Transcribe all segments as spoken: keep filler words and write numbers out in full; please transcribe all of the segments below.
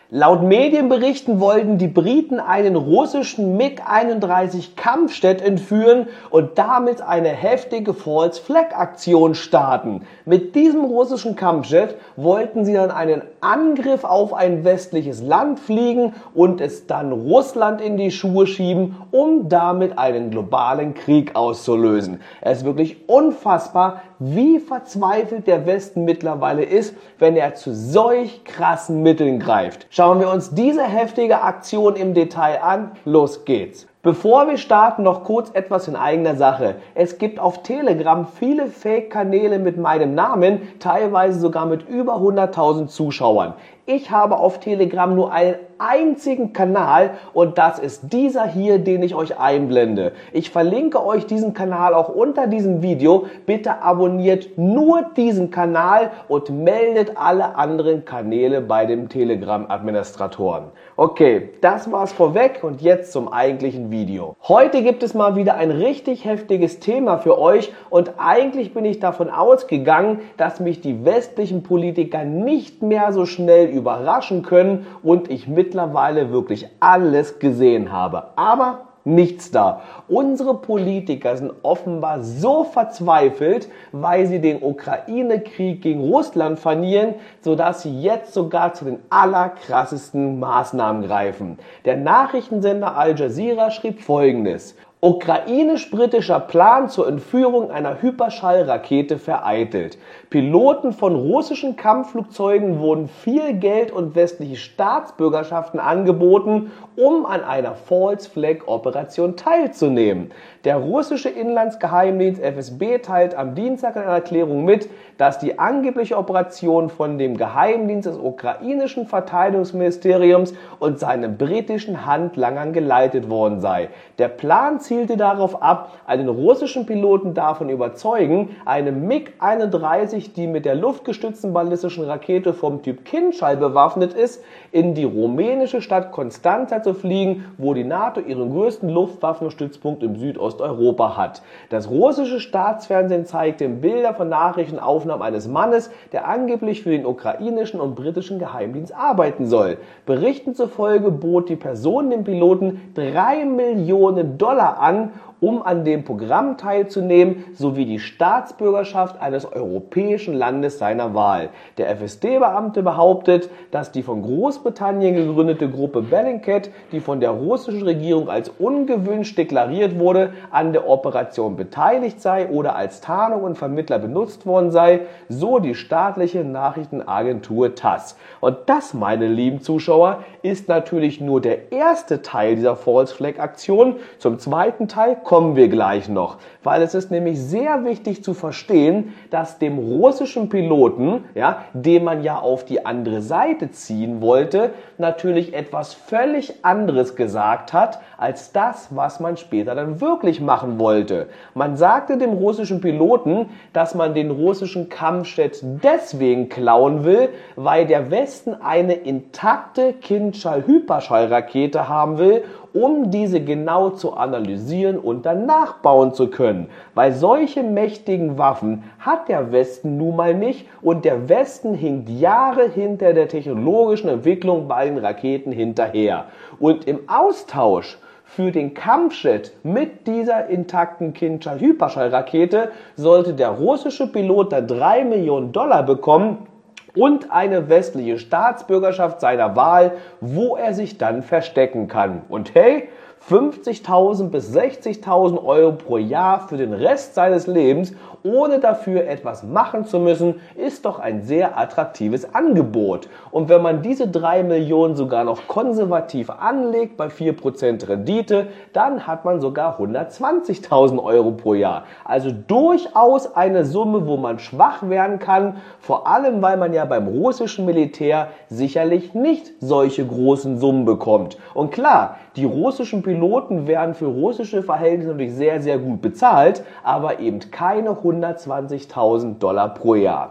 Laut Medienberichten wollten die Briten einen russischen MiG einunddreißig Kampfjet entführen und damit eine heftige False Flag Aktion starten. Mit diesem russischen Kampfjet wollten sie dann einen Angriff auf ein westliches Land fliegen und es dann Russland in die Schuhe schieben, um damit einen globalen Krieg auszulösen. Es ist wirklich unfassbar, wie verzweifelt der Westen mittlerweile ist, wenn er zu solch krassen Mitteln greift. Schauen wir uns diese heftige Aktion im Detail an. Los geht's! Bevor wir starten, noch kurz etwas in eigener Sache. Es gibt auf Telegram viele Fake-Kanäle mit meinem Namen, teilweise sogar mit über hunderttausend Zuschauern. Ich habe auf Telegram nur einen einzigen Kanal und das ist dieser hier, den ich euch einblende. Ich verlinke euch diesen Kanal auch unter diesem Video. Bitte abonniert nur diesen Kanal und meldet alle anderen Kanäle bei dem Telegram-Administratoren. Okay, das war's vorweg und jetzt zum eigentlichen Video. Heute gibt es mal wieder ein richtig heftiges Thema für euch und eigentlich bin ich davon ausgegangen, dass mich die westlichen Politiker nicht mehr so schnell überraschen können und ich mittlerweile wirklich alles gesehen habe. Aber nichts da. Unsere Politiker sind offenbar so verzweifelt, weil sie den Ukraine-Krieg gegen Russland verlieren, sodass sie jetzt sogar zu den allerkrassesten Maßnahmen greifen. Der Nachrichtensender Al Jazeera schrieb Folgendes: Ukrainisch-britischer Plan zur Entführung einer Hyperschallrakete vereitelt. Piloten von russischen Kampfflugzeugen wurden viel Geld und westliche Staatsbürgerschaften angeboten, um an einer False Flag Operation teilzunehmen. Der russische Inlandsgeheimdienst F S B teilt am Dienstag in einer Erklärung mit, dass die angebliche Operation von dem Geheimdienst des ukrainischen Verteidigungsministeriums und seinen britischen Handlangern geleitet worden sei. Der Plan zielte darauf ab, einen russischen Piloten davon überzeugen, eine MiG einunddreißig, die mit der luftgestützten ballistischen Rakete vom Typ Kinschall bewaffnet ist, in die rumänische Stadt Constanța zu fliegen, wo die NATO ihren größten Luftwaffenstützpunkt im Südosteuropa hat. Das russische Staatsfernsehen zeigte Bilder von Nachrichtenaufnahmen eines Mannes, der angeblich für den ukrainischen und britischen Geheimdienst arbeiten soll. Berichten zufolge bot die Person dem Piloten drei Millionen Dollar an, um an dem Programm teilzunehmen, sowie die Staatsbürgerschaft eines europäischen Landes seiner Wahl. Der F S D-Beamte behauptet, dass die von Großbritannien gegründete Gruppe Bellingcat, die von der russischen Regierung als ungewünscht deklariert wurde, an der Operation beteiligt sei oder als Tarnung und Vermittler benutzt worden sei, so die staatliche Nachrichtenagentur TASS. Und das, meine lieben Zuschauer, ist natürlich nur der erste Teil dieser False Flag Aktion. Zum zweiten Teil kommen wir gleich noch, weil es ist nämlich sehr wichtig zu verstehen, dass dem russischen Piloten, ja, den man ja auf die andere Seite ziehen wollte, natürlich etwas völlig anderes gesagt hat, als das, was man später dann wirklich machen wollte. Man sagte dem russischen Piloten, dass man den russischen Kampfjet deswegen klauen will, weil der Westen eine intakte Kinschall-Hyperschallrakete haben will, um diese genau zu analysieren und dann nachbauen zu können. Weil solche mächtigen Waffen hat der Westen nun mal nicht und der Westen hinkt Jahre hinter der technologischen Entwicklung bei den Raketen hinterher. Und im Austausch für den Kampfjet mit dieser intakten Kinschall-Hyperschallrakete sollte der russische Pilot da drei Millionen Dollar bekommen und eine westliche Staatsbürgerschaft seiner Wahl, wo er sich dann verstecken kann. Und hey, fünfzigtausend bis sechzigtausend Euro pro Jahr für den Rest seines Lebens, ohne dafür etwas machen zu müssen, ist doch ein sehr attraktives Angebot. Und wenn man diese drei Millionen sogar noch konservativ anlegt bei vier Prozent Rendite, dann hat man sogar hundertzwanzigtausend Euro pro Jahr. Also durchaus eine Summe, wo man schwach werden kann, vor allem weil man ja beim russischen Militär sicherlich nicht solche großen Summen bekommt. Und klar, die russischen Piloten werden für russische Verhältnisse natürlich sehr, sehr gut bezahlt, aber eben keine hundertzwanzigtausend Dollar pro Jahr.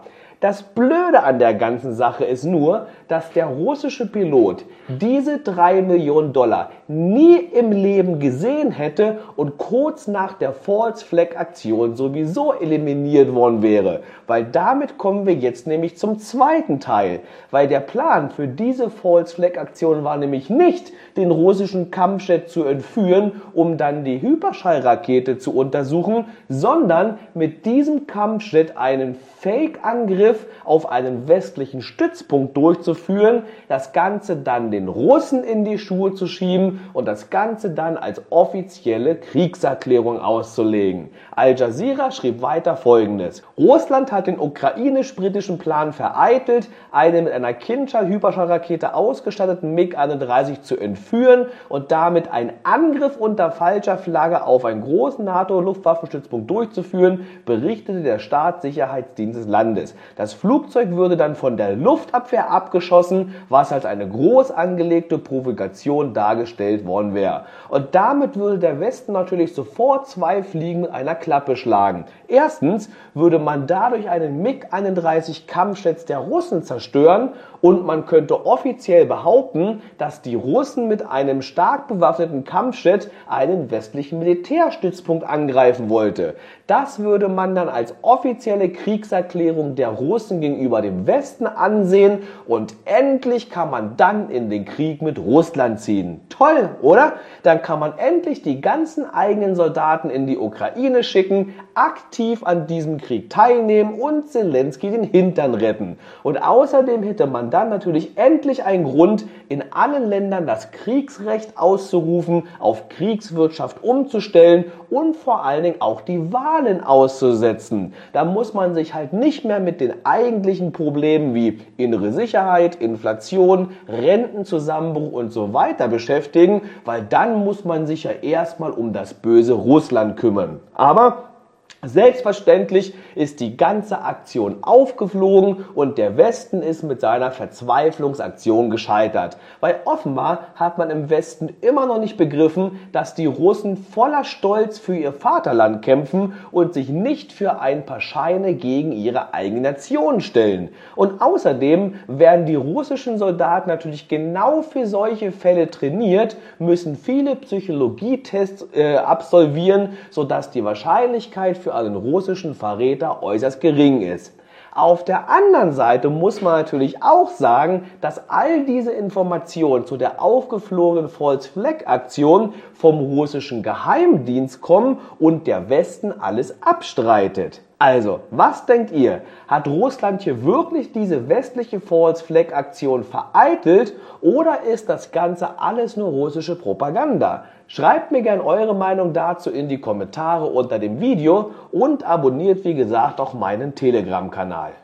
Das Blöde an der ganzen Sache ist nur, dass der russische Pilot diese drei Millionen Dollar nie im Leben gesehen hätte und kurz nach der False Flag Aktion sowieso eliminiert worden wäre. Weil damit kommen wir jetzt nämlich zum zweiten Teil. Weil der Plan für diese False Flag Aktion war nämlich nicht, den russischen Kampfjet zu entführen, um dann die Hyperschallrakete zu untersuchen, sondern mit diesem Kampfjet einen Fake-Angriff auf einen westlichen Stützpunkt durchzuführen, das Ganze dann den Russen in die Schuhe zu schieben und das Ganze dann als offizielle Kriegserklärung auszulegen. Al Jazeera schrieb weiter Folgendes: Russland hat den ukrainisch-britischen Plan vereitelt, einen mit einer Kinschall-Hyperschallrakete ausgestatteten MiG einunddreißig zu entführen und damit einen Angriff unter falscher Flagge auf einen großen NATO-Luftwaffenstützpunkt durchzuführen, berichtete der Staatssicherheitsdienst des Landes. Das Flugzeug würde dann von der Luftabwehr abgeschossen, was als eine groß angelegte Provokation dargestellt worden wäre. Und damit würde der Westen natürlich sofort zwei Fliegen mit einer Klappe schlagen. Erstens würde man dadurch einen MiG einunddreißig Kampfjets der Russen zerstören und man könnte offiziell behaupten, dass die Russen mit einem stark bewaffneten Kampfjet einen westlichen Militärstützpunkt angreifen wollte. Das würde man dann als offizielle Kriegserklärung der Russen gegenüber dem Westen ansehen und endlich kann man dann in den Krieg mit Russland ziehen. Toll, oder? Dann kann man endlich die ganzen eigenen Soldaten in die Ukraine schicken, aktiv an diesem Krieg teilnehmen und Zelensky den Hintern retten. Und außerdem hätte man dann natürlich endlich einen Grund, in allen Ländern das Kriegsrecht auszurufen, auf Kriegswirtschaft umzustellen und vor allen Dingen auch die Wahlen auszusetzen. Da muss man sich halt nicht mehr mit den eigentlichen Problemen wie innere Sicherheit, Inflation, Rentenzusammenbruch und so weiter beschäftigen, weil dann muss man sich ja erstmal um das böse Russland kümmern. Aber selbstverständlich ist die ganze Aktion aufgeflogen und der Westen ist mit seiner Verzweiflungsaktion gescheitert. Weil offenbar hat man im Westen immer noch nicht begriffen, dass die Russen voller Stolz für ihr Vaterland kämpfen und sich nicht für ein paar Scheine gegen ihre eigene Nation stellen. Und außerdem werden die russischen Soldaten natürlich genau für solche Fälle trainiert, müssen viele Psychologietests äh, absolvieren, sodass die Wahrscheinlichkeit für einen russischen Verräter äußerst gering ist. Auf der anderen Seite muss man natürlich auch sagen, dass all diese Informationen zu der aufgeflogenen False Flag Aktion vom russischen Geheimdienst kommen und der Westen alles abstreitet. Also, was denkt ihr? Hat Russland hier wirklich diese westliche False Flag Aktion vereitelt oder ist das Ganze alles nur russische Propaganda? Schreibt mir gerne eure Meinung dazu in die Kommentare unter dem Video und abonniert wie gesagt auch meinen Telegram-Kanal.